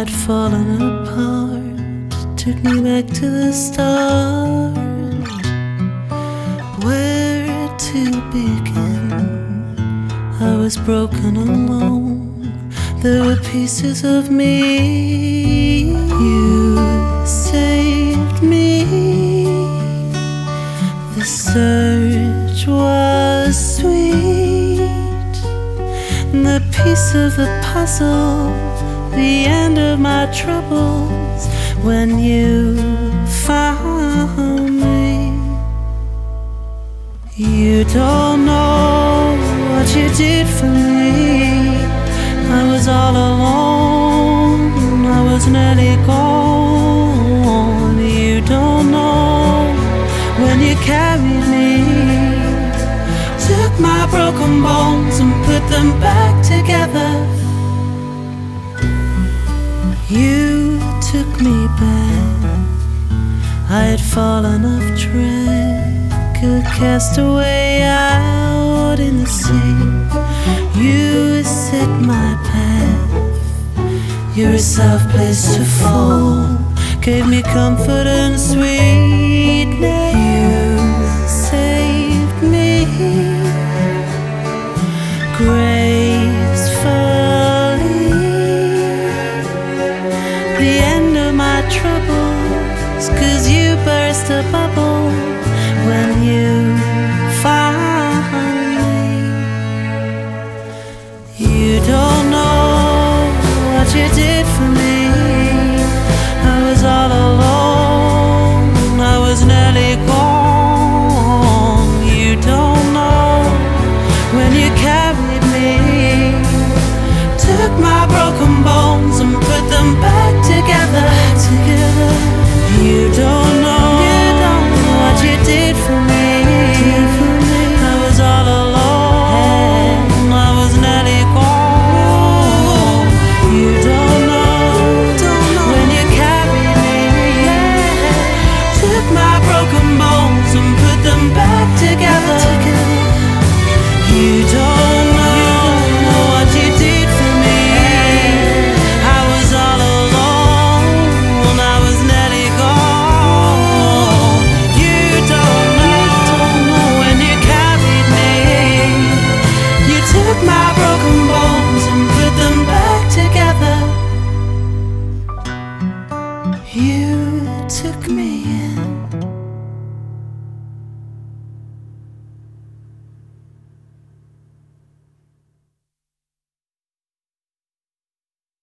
had fallen apart, took me back to the start. Where to begin? I was broken alone. There were pieces of me. You saved me. The search was sweet. The piece of the puzzle, the end of my troubles, when you found me. You don't know what you did for me. I was all alone, I was nearly gone. You don't know when you carried me, took my broken bones and put them back together. You took me back. I had fallen off track, a castaway out in the sea. You set my path. You're a soft place to fall, gave me comfort and sweetness. You saved me gracefully. The end of my troubles, 'cause you burst a bubble when you found me. You don't know what you did for me. I was all alone, I was nearly gone. You don't know when you carried me, took my broken bones and put them back together. You don't know what you did for me. I was all alone, I was nearly gone. You don't know when you carried me, took my broken bones and put them back together. You don't know what you did for me. I was all alone, I was nearly gone. You don't know when you carried me, you took my broken bones and put them back together. You took me in.